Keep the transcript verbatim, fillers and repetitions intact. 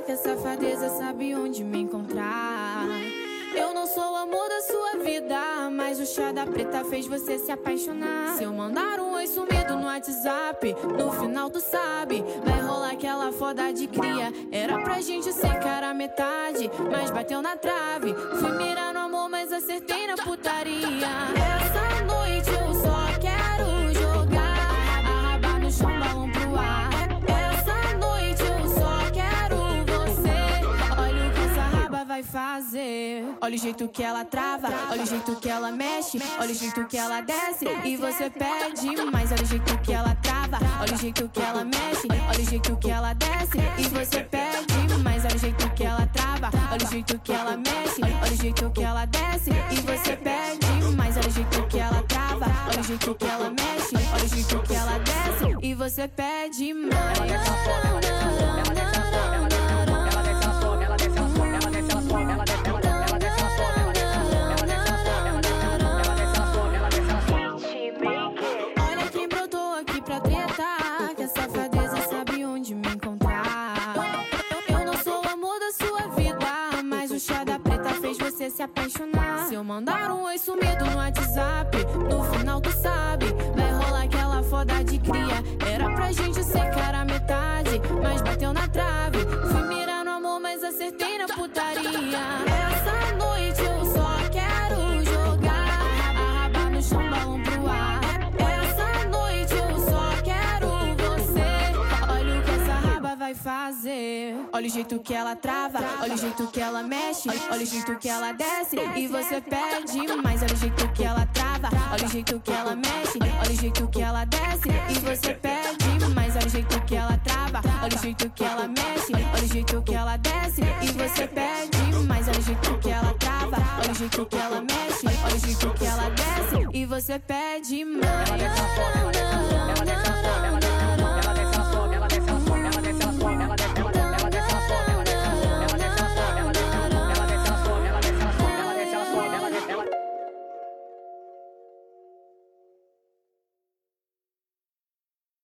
que a safadeza sabe onde me encontrar. Eu não sou o amor da sua vida, mas o chá da preta fez você se apaixonar. Se eu mandar um oi sumido no WhatsApp, no final tu sabe, vai rolar aquela foda de cria. Era pra gente secar a metade, mas bateu na trave. Fui mirar no amor, mas acertei na putaria. Essa noite eu só quero jogar a raba no chão, balão pro ar. Essa noite eu só quero você. Olha o que essa raba vai fazer. Olha o jeito que ela trava, olha o jeito que ela mexe, olha o jeito que ela desce e você pede mais. Olha o jeito que ela trava, olha o jeito que ela mexe, olha o jeito que ela desce e você pede mais. Olha o jeito que ela trava, olha o jeito que ela mexe, olha o jeito que ela desce e você pede mais. Olha o jeito que ela trava, olha o jeito que ela mexe, olha o jeito que ela desce e você pede mais. Olha quem brotou aqui pra tretar, que a safadeza sabe onde me encontrar. Eu não sou o amor da sua vida, mas o chá da preta fez você se apaixonar. Se eu mandar um oi sumido no WhatsApp, no final tu sabe, vai rolar aquela foda de cria. Era pra gente secar a metade, mas bateu na trave. Fui mirar no amor, mas acertei na putaria. Essa noite eu só quero jogar a raba no chão, balão pro ar. Essa noite eu só quero você. Olha o que essa raba vai fazer. Olha o jeito que ela trava, olha o jeito que ela mexe, olha o jeito que ela desce e você pede mais. Olha o jeito que ela trava, olha o jeito que ela mexe, olha o jeito que ela desce e você pede mais. Olha o jeito que ela trava, olha o jeito que ela mexe, olha o jeito que ela desce e você pede mais. Olha o jeito que ela trava, olha o jeito que ela mexe, olha o jeito que ela desce e você pede mais.